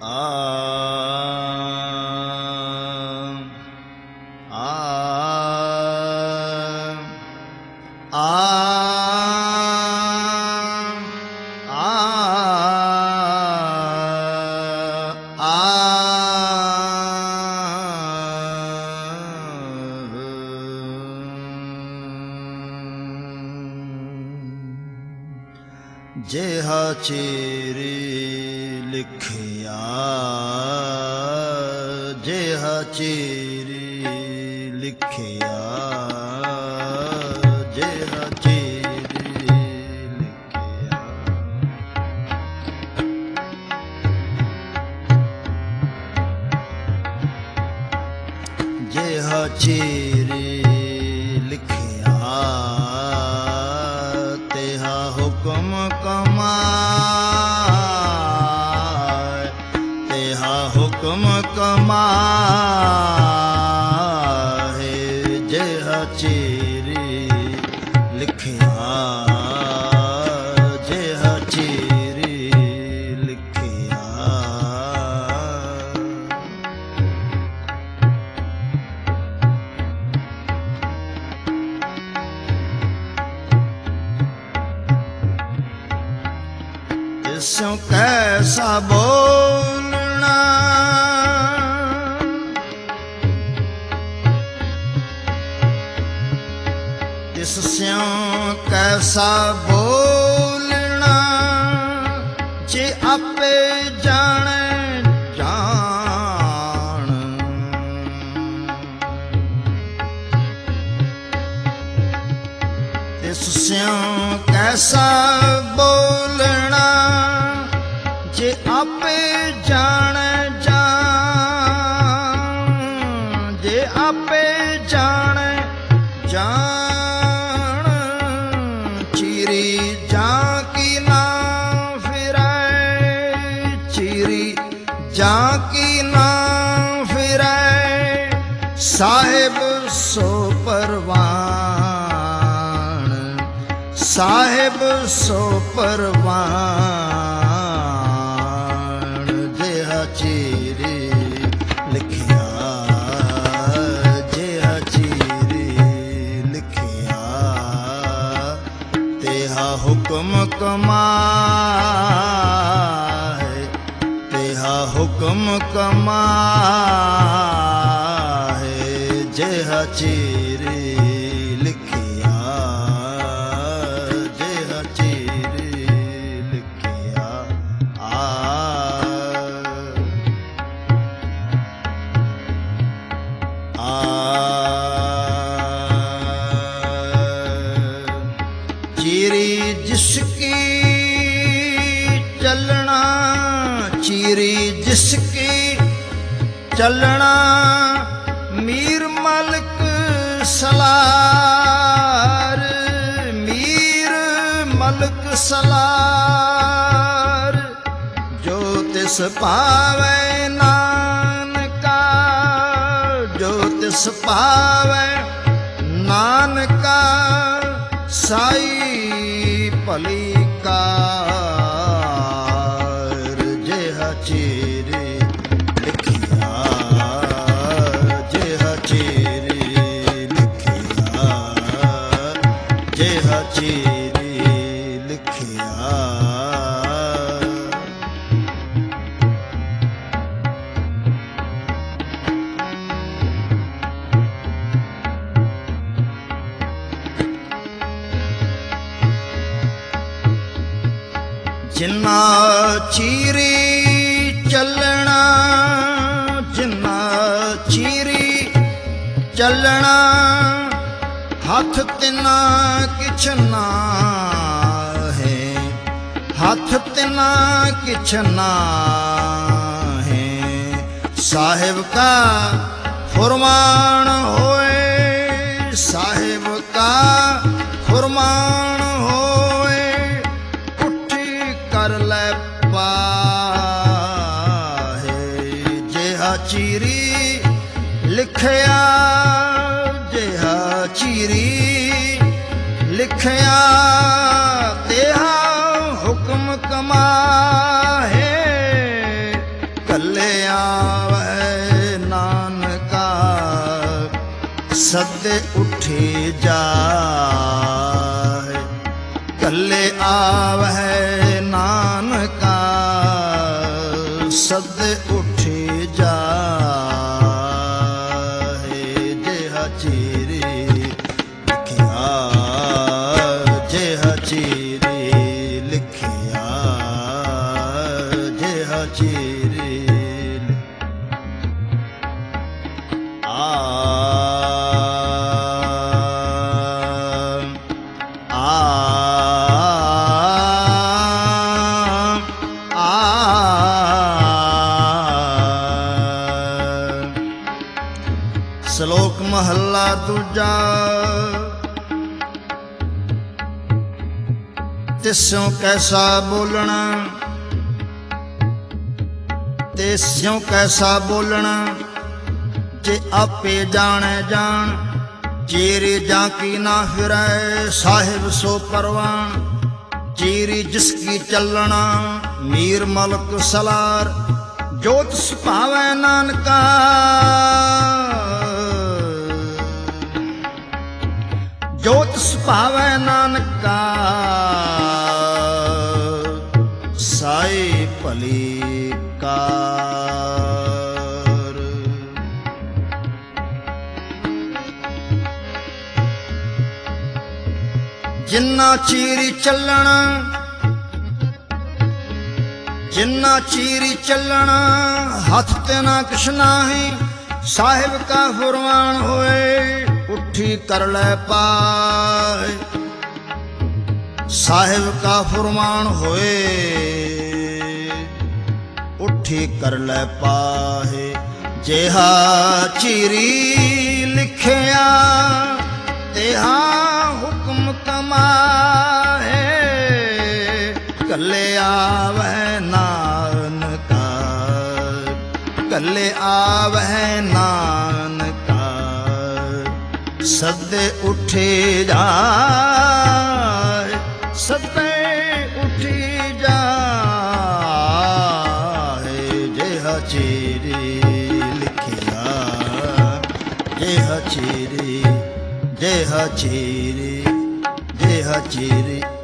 ਜਿਹਾ ਚਿਰੇ ਲਿਖਿਆ, ਜਿਹਾ ਚਿਰੇ ਲਿਖਿਆ, ਜਿਹਾ ਚਿਰੇ ਲਿਖਿਆ। ਜਿਹਾ ਚਿਰੇ ਲਿਖਿਆ, ਤਿਹਾ ਹੁਕਮ ਕਮਾਏ, ਤਿਹਾ ਹੁਕਮ ਕਮਾਏ। ਜਿਹਾ ਚਿਰੇ ਲਿਖਿਆ, ਜਿਹਾ ਚਿਰੇ ਲਿਖਿਆ। ਤਿਸੁ ਕੈਸਾ ਬੋਲਣਾ, ਤਿਸ ਸਿਉ ਕੈਸਾ ਬੋਲਣਾ। ਜੇ ਆਪੇ ਜਾਣੈ ਜਾਣ, ਤਿਸ ਸਿਉ ਕੈਸਾ ਬੋਲਣਾ। ਜੇ ਆਪੇ ਜਾਣੈ ਜਾਣ, ਜੇ ਆਪੇ ਜਾਣੈ ਜਾਣ। ਚਿਰੀ ਜਾਂ ਕੀ ਨਾ ਫਿਰੈ, ਚਿਰੀ ਜਾਂ ਕੀ ਨਾ ਫਿਰੈ। ਸਾਹਿਬ ਸੋ ਪਰਵਾਣ, ਸਾਹਿਬ ਸੋ ਪਰਵਾਣ। ਜਿਹਾ ਚਿਰੇ ਲਿਖਿਆ, ਜਿਹਾ ਚਿਰੇ ਲਿਖਿਆ। ਤਿਹਾ ਹੁਕਮ ਕਮਾਏ, ਤਿਹਾ ਹੁਕਮ ਕਮਾਏ। ਜਿਹਾ ਚਿਰੇ ਲਿਖਿਆ, ਜਿਹਾ ਚਿਰੇ ਲਿਖਿਆ। ਚਿਰੀ ਜਿਸਕੀ ਚਲਣਾ, ਚਿਰੀ ਜਿਸਕੀ ਚਲਣਾ। ਮੀਰ ਮਲਕ ਸਲਾਰ, ਮੀਰ ਮਲਕ ਸਲਾਰ। ਜੋ ਤਿਸ ਭਾਵੈ ਨਾਨਕਾ, ਜੋ ਤਿਸ ਭਾਵੈ ਨਾਨਕਾ। ਸਾਈ ਭਲੀ ਕਾਰ। ਜਿਹਾ ਚਿਰੇ ਲਿਖਿਆ, ਜਿਹਾ ਚਿਰੇ ਲਿਖਿਆ, ਜਿਹਾ ਚਿਰੇ ਲਿਖਿਆ। ਜਿਨਾ ਚਿਰੀ ਚੱਲਣਾ, ਜਿਨਾ ਚਿਰੀ ਚੱਲਣਾ। ਹੱਥ ਤਿਨਾ ਕਿਛ ਨਾਹੈ, ਹੱਥ ਤਿਨਾ ਕਿਛ ਨਾਹੈ। ਸਾਹਿਬ ਕਾ ਫੁਰਮਾਨ ਹੋਏ, ਸਾਹਿਬ ਕਾ ਫੁਰਮਾਨ ਹੋਏ। ਉੱਠੀ ਕਰ ਲੈ ਪਾਹੇ। ਜਿਹਾ ਚਿਰੀ ਲਿਖਿਆ, ਜਿਹਾ ਚਿਰੀ ਲਿਖਿਆ। ਤਿਹਾ ਹੁਕਮ ਕਮਾਹੇ। ਸਦੇ ਉੱਠੀ ਜਾਏ। ਕੱਲੇ ਆਵਹਿ ਨਾਨਕਾ ਸਦੇ ਉੱਠੀ ਜਾਏ। ਜਿਹਾ ਚੀਰੀ ਲਿਖਿਆ, ਜਿਹਾ ਚੀਰੀ ਲਿਖਿਆ, ਜਿਹਾ ਚੀਰੀ ਸ਼ਲੋਕ ਮਹੱਲਾ ਦੂਜਾ। ਤਿਸਿਉ ਕੈਸਾ ਬੋਲਣਾ, ਤਿਸਿਉ ਕੈਸਾ ਬੋਲਣਾ, ਜੇ ਆਪੇ ਜਾਣੈ ਜਾਣ। ਚੀਰੀ ਜਾਂ ਕੀ ਨਾ ਫਿਰੈ, ਸਾਹਿਬ ਸੋ ਪਰਵਾਨ। ਚੀਰੀ ਜਿਸ ਕੀ ਚੱਲਣਾ, ਮੀਰ ਮਲਕ ਸਲਾਰ। ਜੋਤ ਸੁਭਾਵੈ ਨਾਨਕਾ, ਜੋਤ ਸੁਭਾਵੈ ਨਾਨਕਾ। ਸਾਈ ਭਲੀ ਕਾਰ। ਜਿੰਨਾ ਚੀਰੀ ਚੱਲਣਾ, ਜਿੰਨਾ ਚੀਰੀ ਚੱਲਣਾ, ਹੱਥ ਤੇ ਨਾ ਕਿਛ ਨਾਹੀਂ। ਸਾਹਿਬ ਕਾ ਫੁਰਮਾਨ ਹੋਏ, ਉੱਠੀ ਕਰ ਲੈ ਪਾਏ। ਸਾਹਿਬ ਕਾ ਫੁਰਮਾਨ ਹੋਏ, ਉੱਠੀ ਕਰ ਲੈ ਪਾਹੇ। ਜਿਹਾ ਚੀਰੀ ਲਿਖਿਆ, ਤਿਹਾ ਹੁਕਮ ਕਮਾਹੇ। ਕੱਲੇ ਆਵਹਿ ਨਾਨਕਾ, ਕੱਲੇ ਆਵਹਿ ਨਾਨਕਾ ਸਦੇ ਉੱਠੀ ਜਾਏ। ਸਦੇ ਉੱਠੀ ਜਾਏ। ਜਿਹਾ ਚੀਰੀ ਲਿਖਿਆ, ਜਿਹਾ ਚੀਰੀ, ਜਿਹਾ ਚੀਰੀ, ਜਿਹਾ ਚੀਰੀ।